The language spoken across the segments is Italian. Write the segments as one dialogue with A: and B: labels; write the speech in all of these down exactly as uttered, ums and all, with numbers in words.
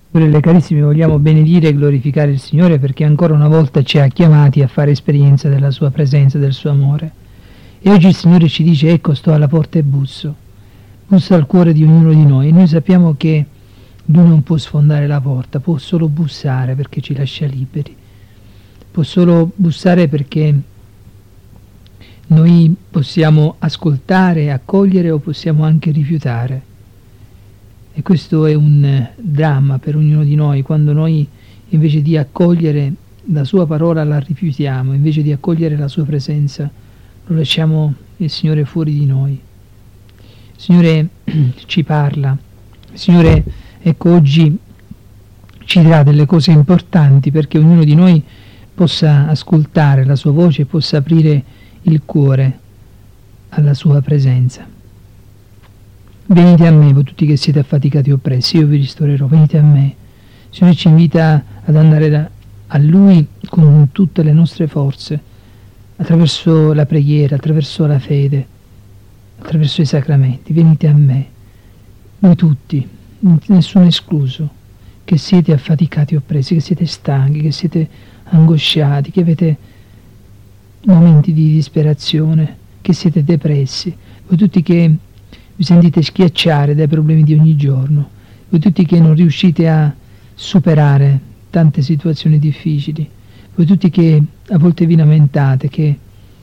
A: Fratelli carissimi, vogliamo benedire e glorificare il Signore perché ancora una volta ci ha chiamati a fare esperienza della sua presenza, del suo amore. E oggi il Signore ci dice: ecco, sto alla porta e busso. Bussa al cuore di ognuno di noi. E noi sappiamo che Lui non può sfondare la porta, può solo bussare perché ci lascia liberi. Può solo bussare perché noi possiamo ascoltare, accogliere o possiamo anche rifiutare. E questo è un dramma per ognuno di noi, quando noi invece di accogliere la sua parola la rifiutiamo, invece di accogliere la sua presenza lo lasciamo il Signore fuori di noi. Il Signore ci parla, il Signore ecco oggi ci dirà delle cose importanti perché ognuno di noi possa ascoltare la sua voce e possa aprire il cuore alla sua presenza. Venite a me, voi tutti che siete affaticati e oppressi, io vi ristorerò. Venite a me. Il Signore ci invita ad andare da, a Lui con tutte le nostre forze, attraverso la preghiera, attraverso la fede, attraverso i sacramenti. Venite a me, voi tutti, nessuno escluso, che siete affaticati e oppressi, che siete stanchi, che siete angosciati, che avete momenti di disperazione, che siete depressi, voi tutti che vi sentite schiacciare dai problemi di ogni giorno, voi tutti che non riuscite a superare tante situazioni difficili, voi tutti che a volte vi lamentate che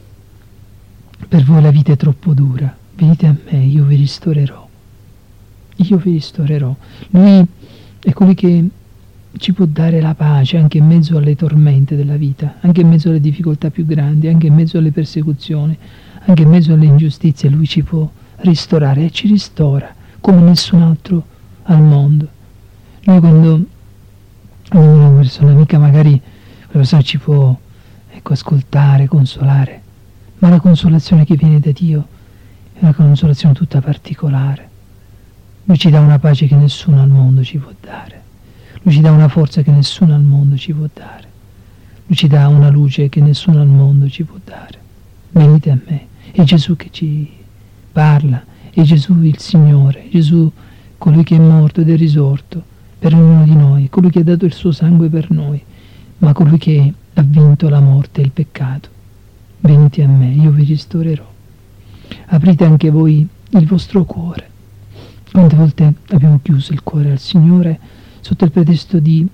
A: per voi la vita è troppo dura, venite a me, io vi ristorerò, io vi ristorerò. Lui è colui che ci può dare la pace anche in mezzo alle tormente della vita, anche in mezzo alle difficoltà più grandi, anche in mezzo alle persecuzioni, anche in mezzo alle ingiustizie. Lui ci può ristorare e ci ristora come nessun altro al mondo. Noi quando una persona amica, magari una persona ci può ecco, ascoltare, consolare, ma la consolazione che viene da Dio è una consolazione tutta particolare. Lui ci dà una pace che nessuno al mondo ci può dare, Lui ci dà una forza che nessuno al mondo ci può dare, Lui ci dà una luce che nessuno al mondo ci può dare. Venite a me. È Gesù che ci parla, è Gesù il Signore, Gesù colui che è morto ed è risorto per ognuno di noi, colui che ha dato il suo sangue per noi, ma colui che ha vinto la morte e il peccato. Venite a me, io vi ristorerò. Aprite anche voi il vostro cuore. Quante volte abbiamo chiuso il cuore al Signore sotto il pretesto di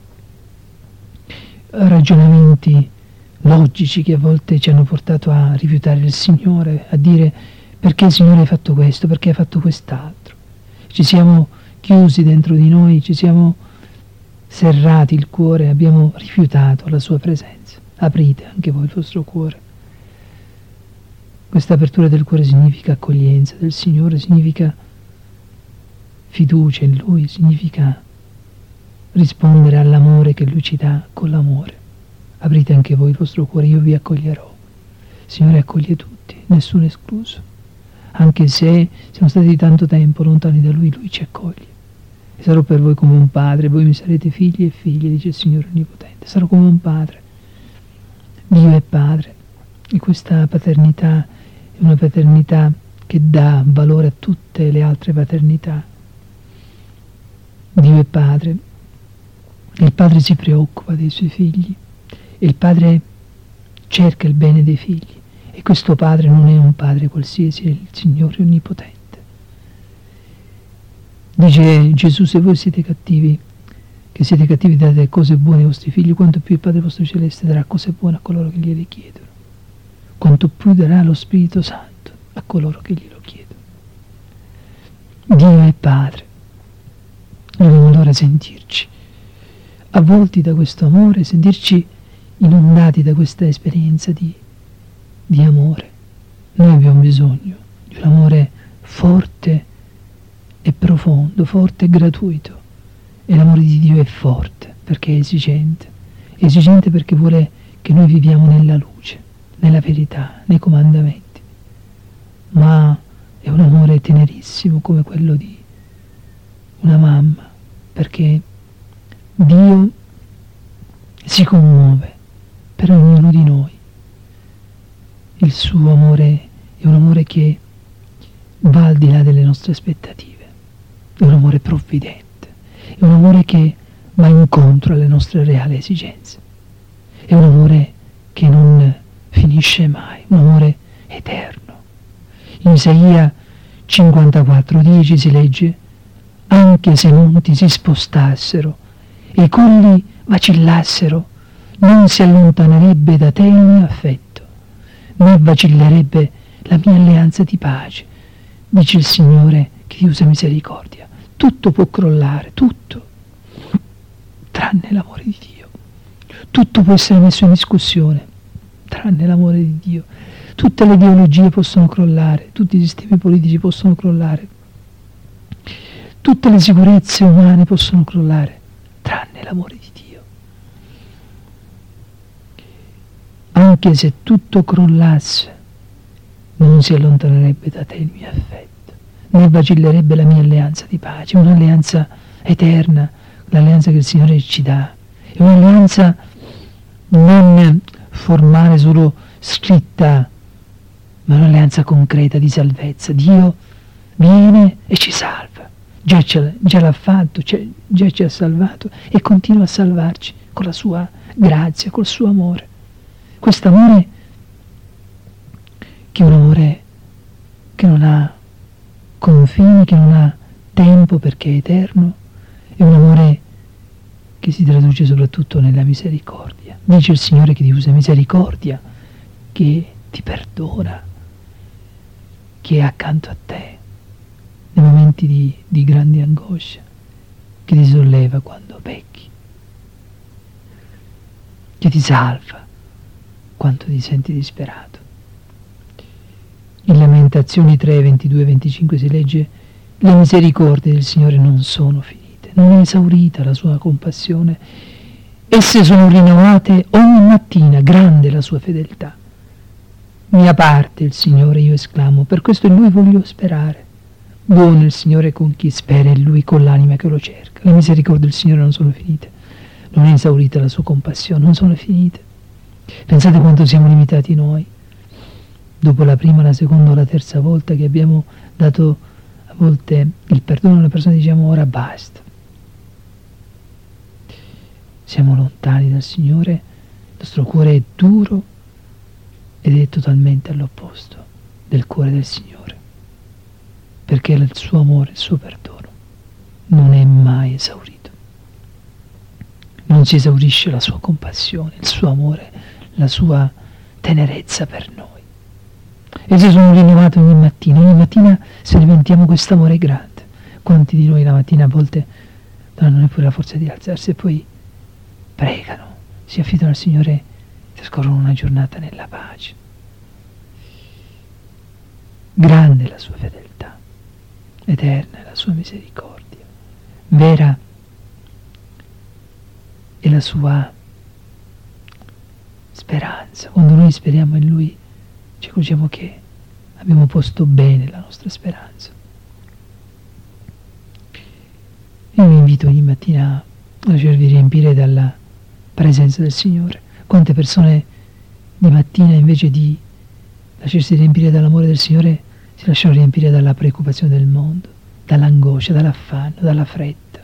A: ragionamenti logici che a volte ci hanno portato a rifiutare il Signore, a dire: perché il Signore hai fatto questo, perché hai fatto quest'altro. Ci siamo chiusi dentro di noi, ci siamo serrati il cuore, abbiamo rifiutato la sua presenza. Aprite anche voi il vostro cuore. Questa apertura del cuore significa accoglienza del Signore, significa fiducia in Lui, significa rispondere all'amore che Lui ci dà con l'amore. Aprite anche voi il vostro cuore, io vi accoglierò. Il Signore accoglie tutti, nessuno escluso. Anche se siamo stati tanto tempo lontani da Lui, Lui ci accoglie. E sarò per voi come un padre, voi mi sarete figli e figlie, dice il Signore Onnipotente. Sarò come un padre. Dio è Padre. E questa paternità è una paternità che dà valore a tutte le altre paternità. Dio è Padre. Il Padre si preoccupa dei suoi figli. E il Padre cerca il bene dei figli. E questo Padre non è un Padre qualsiasi, è il Signore Onnipotente. Dice Gesù: se voi siete cattivi, che siete cattivi, date cose buone ai vostri figli, quanto più il Padre vostro Celeste darà cose buone a coloro che gliele chiedono. Quanto più darà lo Spirito Santo a coloro che glielo chiedono. Dio è Padre. Dobbiamo allora sentirci avvolti da questo amore, sentirci inondati da questa esperienza di, di amore. Noi abbiamo bisogno di un amore forte e profondo, forte e gratuito. E l'amore di Dio è forte perché è esigente. È esigente perché vuole che noi viviamo nella luce, nella verità, nei comandamenti. Ma è un amore tenerissimo come quello di una mamma, perché Dio si commuove per ognuno di noi. Il suo amore è un amore che va al di là delle nostre aspettative, è un amore provvidente, è un amore che ma incontro alle nostre reali esigenze. È un amore che non finisce mai, un amore eterno. In Isaia cinquantaquattro dieci si legge: anche se i monti si spostassero e i colli vacillassero, non si allontanerebbe da te il mio affetto, né vacillerebbe la mia alleanza di pace, dice il Signore che ti usa misericordia. Tutto può crollare, tutto, tranne l'amore di Dio. Tutto può essere messo in discussione, tranne l'amore di Dio. Tutte le ideologie possono crollare, tutti i sistemi politici possono crollare, tutte le sicurezze umane possono crollare, tranne l'amore di Dio. Anche se tutto crollasse, non si allontanerebbe da te il mio affetto, né vacillerebbe la mia alleanza di pace, un'alleanza eterna, l'alleanza che il Signore ci dà, è un'alleanza non formale, solo scritta, ma un'alleanza concreta di salvezza. Dio viene e ci salva, già, già l'ha fatto, già ci ha salvato e continua a salvarci con la sua grazia, col suo amore. Questo amore che è un amore che non ha confini, che non ha tempo perché è eterno, è un amore che si traduce soprattutto nella misericordia. Dice il Signore che ti usa misericordia, che ti perdona, che è accanto a te nei momenti di, di grande angoscia, che ti solleva quando pecchi, che ti salva quando ti senti disperato. In Lamentazioni tre, ventidue e venticinque si legge: le misericordie del Signore non sono finite, non è esaurita la sua compassione, esse sono rinnovate ogni mattina, grande la sua fedeltà. Mia parte il Signore, io esclamo, per questo in Lui voglio sperare. Buono il Signore con chi spera in Lui, con l'anima che lo cerca. Le misericordie del Signore non sono finite, non è esaurita la sua compassione, non sono finite. Pensate quanto siamo limitati noi, dopo la prima, la seconda o la terza volta che abbiamo dato a volte il perdono alla persona, diciamo ora basta. Siamo lontani dal Signore, il nostro cuore è duro ed è totalmente all'opposto del cuore del Signore, perché il suo amore, il suo perdono non è mai esaurito. Non si esaurisce la sua compassione, il suo amore, la sua tenerezza per noi. Esse sono rinnovate ogni mattina, ogni mattina sperimentiamo questo amore grande. Quanti di noi la mattina a volte non hanno neppure la forza di alzarsi e poi pregano, si affidano al Signore e trascorrono una giornata nella pace. Grande è la sua fedeltà, eterna è la sua misericordia, vera è la sua speranza. Quando noi speriamo in Lui ci accorgiamo che abbiamo posto bene la nostra speranza. Io vi invito ogni mattina a lasciarvi riempire dalla presenza del Signore. Quante persone di mattina, invece di lasciarsi riempire dall'amore del Signore, si lasciano riempire dalla preoccupazione del mondo, dall'angoscia, dall'affanno, dalla fretta.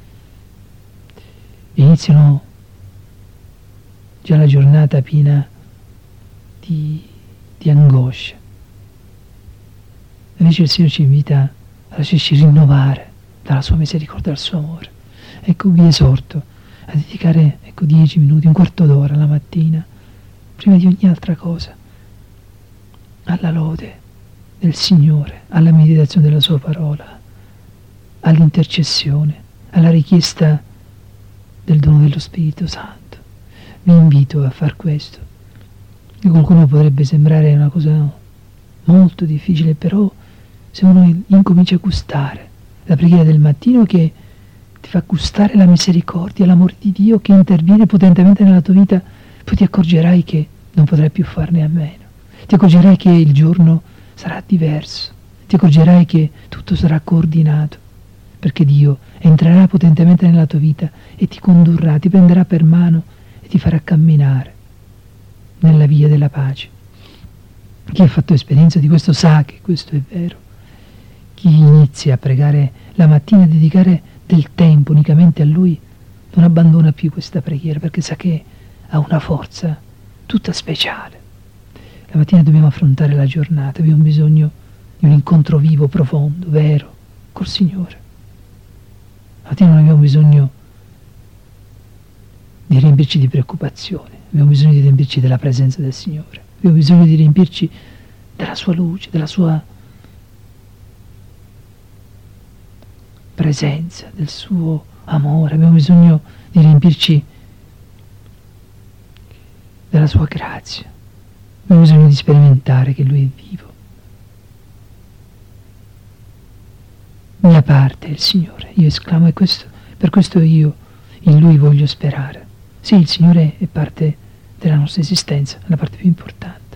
A: E iniziano già la giornata piena di, di angoscia. Invece il Signore ci invita a lasciarci rinnovare dalla sua misericordia, dal suo amore. Ecco, vi esorto a dedicare ecco, dieci minuti, un quarto d'ora la mattina, prima di ogni altra cosa, alla lode del Signore, alla meditazione della sua parola, all'intercessione, alla richiesta del dono dello Spirito Santo. Vi invito a far questo. E qualcuno potrebbe sembrare una cosa molto difficile, però se uno incomincia a gustare la preghiera del mattino, che ti fa gustare la misericordia, l'amore di Dio che interviene potentemente nella tua vita, poi ti accorgerai che non potrai più farne a meno. Ti accorgerai che il giorno sarà diverso, ti accorgerai che tutto sarà coordinato, perché Dio entrerà potentemente nella tua vita e ti condurrà, ti prenderà per mano e ti farà camminare nella via della pace. Chi ha fatto esperienza di questo sa che questo è vero. Chi inizia a pregare la mattina, a dedicare del tempo unicamente a Lui, non abbandona più questa preghiera perché sa che ha una forza tutta speciale. La mattina dobbiamo affrontare la giornata, abbiamo bisogno di un incontro vivo, profondo, vero, col Signore. La mattina non abbiamo bisogno di riempirci di preoccupazione, abbiamo bisogno di riempirci della presenza del Signore, abbiamo bisogno di riempirci della sua luce, della sua presenza, del suo amore, abbiamo bisogno di riempirci della sua grazia, abbiamo bisogno di sperimentare che Lui è vivo. Mia parte è il Signore, io esclamo, e questo, per questo io in Lui voglio sperare. Sì, il Signore è parte della nostra esistenza, è la parte più importante.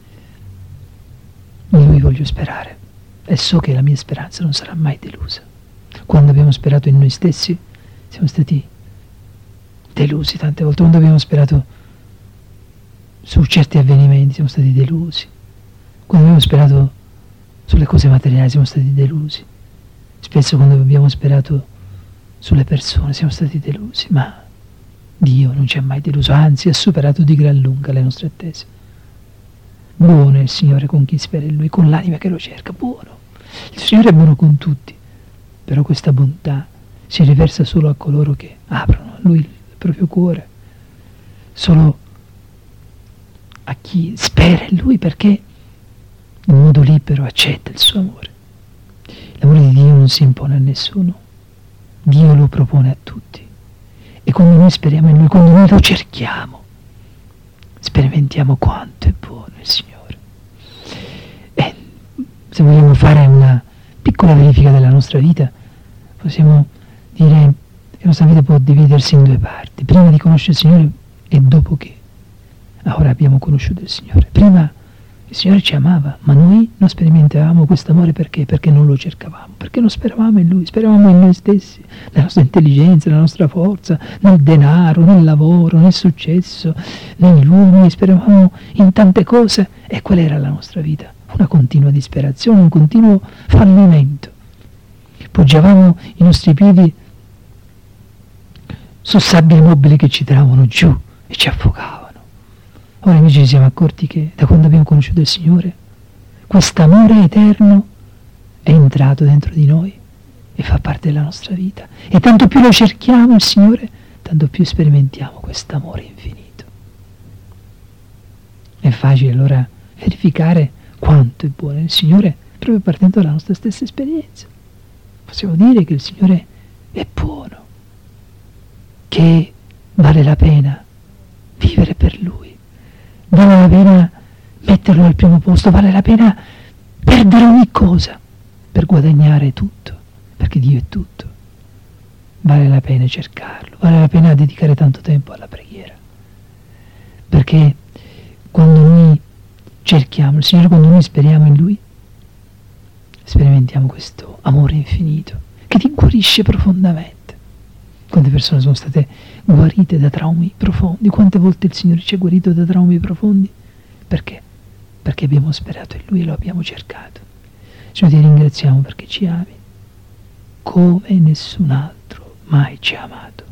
A: In Lui voglio sperare e so che la mia speranza non sarà mai delusa. Quando abbiamo sperato in noi stessi siamo stati delusi tante volte, quando abbiamo sperato su certi avvenimenti siamo stati delusi, quando abbiamo sperato sulle cose materiali siamo stati delusi, spesso quando abbiamo sperato sulle persone siamo stati delusi, ma Dio non ci ha mai deluso, anzi ha superato di gran lunga le nostre attese. Buono è il Signore con chi spera in Lui, con l'anima che lo cerca, buono. Il Signore è buono con tutti, però questa bontà si riversa solo a coloro che aprono a Lui il proprio cuore, solo a chi spera in Lui perché in modo libero accetta il suo amore. L'amore di Dio non si impone a nessuno, Dio lo propone a tutti. E quando noi speriamo in Lui, quando noi lo cerchiamo, sperimentiamo quanto è buono il Signore. E se vogliamo fare una piccola verifica della nostra vita, possiamo dire che la nostra vita può dividersi in due parti: prima di conoscere il Signore e dopo che ora abbiamo conosciuto il Signore. Prima il Signore ci amava, ma noi non sperimentavamo questo amore perché? Perché non lo cercavamo, perché non speravamo in Lui, speravamo in noi stessi, nella nostra intelligenza, nella nostra forza, nel denaro, nel lavoro, nel successo, negli uomini, speravamo in tante cose, e qual era la nostra vita? Una continua disperazione, un continuo fallimento. Poggiavamo i nostri piedi su sabbie mobili che ci tiravano giù e ci affogavano. Ora invece ci siamo accorti che da quando abbiamo conosciuto il Signore, quest'amore eterno è entrato dentro di noi e fa parte della nostra vita. E tanto più lo cerchiamo il Signore, tanto più sperimentiamo quest'amore infinito. È facile allora verificare quanto è buono il Signore proprio partendo dalla nostra stessa esperienza. Possiamo dire che il Signore è buono, che vale la pena vivere per Lui. Vale la pena metterlo al primo posto, vale la pena perdere ogni cosa per guadagnare tutto, perché Dio è tutto. Vale la pena cercarlo, vale la pena dedicare tanto tempo alla preghiera, perché quando noi cerchiamo il Signore, quando noi speriamo in Lui, sperimentiamo questo amore infinito che ti guarisce profondamente. Quante persone sono state guarite da traumi profondi? Quante volte il Signore ci ha guarito da traumi profondi? Perché? Perché abbiamo sperato in Lui e lo abbiamo cercato. Signore, ti ringraziamo perché ci ami come nessun altro mai ci ha amato.